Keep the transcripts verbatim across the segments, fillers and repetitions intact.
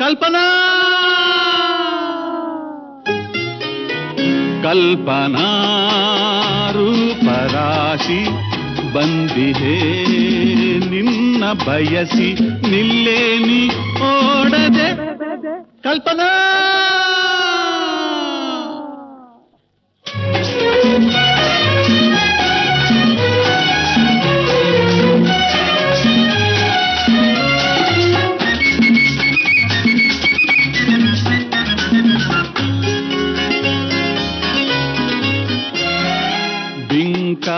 ಕಲ್ಪನಾ ಕಲ್ಪನಾ ರೂಪರಾಶಿ ಬಂದಿಹೇ ನಿನ್ನ ಬಯಸಿ ನಿಲ್ಲೇನಿ ಓಡದೆ ಕಲ್ಪನಾ ಬಿಂಕ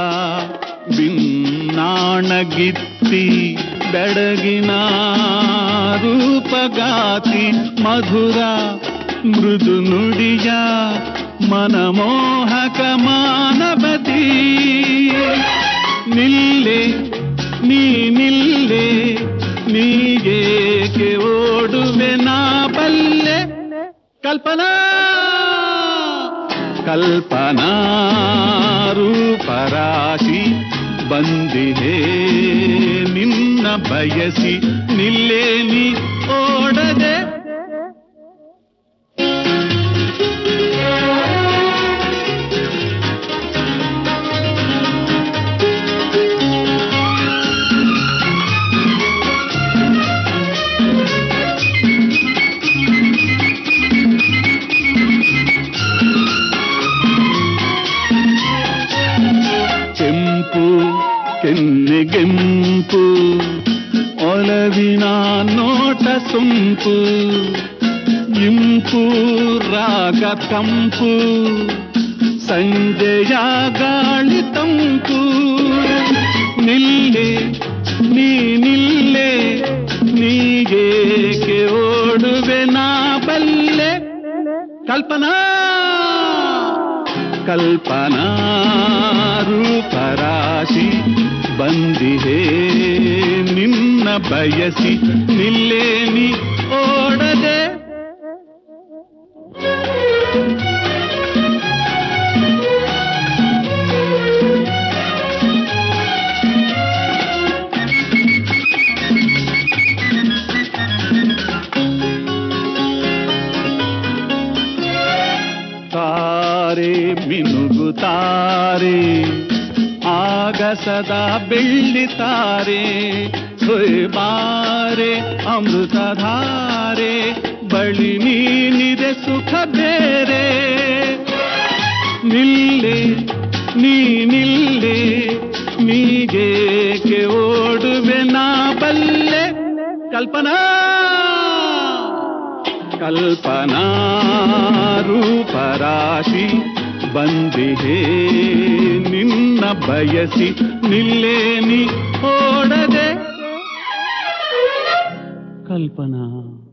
ಬಿನ್ನಾಣಗಿತ್ತಿ ಬೆಡಗಿನ ರೂಪಗಾತಿ ಮಧುರ ಮೃದು ನುಡಿಯ ಮನಮೋಹಕ ಮಾನವತಿ ನಿಲ್ಲೆ ನೀ ನಿಲ್ಲೆ ನೀಗೇಕೆ ಓಡುವೆ ನಾ ಬಲ್ಲೆ ಕಲ್ಪನಾ ಕಲ್ಪನಾ ರೂಪರಾಶಿ ಬಂದಿಹೇ ನಿನ್ನ ಬಯಸಿ ನಿಲ್ಲೇನಿ ಓಡದೆ ಕೆನ್ನೆಗೆಂಪು ಒಲವಿನ ನೋಟ ಸೊಂಪು ಇಂಪು ರಾಗ ತಂಪು ಸಂಜೆಯ ಗಾಳಿ ತಂಪು ನಿಲ್ಲೆ ನೀ ನಿಲ್ಲೆ ನೀಗೇಕೆ ಓಡುವೆ ನಾ ಬಲ್ಲೆ ಕಲ್ಪನಾ ಕಲ್ಪನಾ ರೂಪರಾಶಿ ಬಂದಿಹೇ ನಿನ್ನ ಬಯಸಿ ನಿಲ್ಲೇನಿ ಓಡದೆ ತಾರೆ ಮಿನುಗುತ್ತಾರೆ ಆಗಸದ ಬೆಳ್ಳಿತಾರೆ ಬಾರೆ ಅಮೃತಧಾರೆ ಬಳಿ ನೀನಿದೆ ಸುಖ ಬೇರೆ ನಿಲ್ಲೆ ನೀ ನಿಲ್ಲೆ ನೀಗೇಕೆ ಓಡುವೆ ನಾ ಬಲ್ಲೆ ಕಲ್ಪನಾ ಕಲ್ಪನಾ ರೂಪರಾಶಿ ಬಂದಿಹೇ ನಿನ್ನ ಬಯಸಿ ನಿಲ್ಲೇನಿ ಓಡದೆ ಕಲ್ಪನಾ.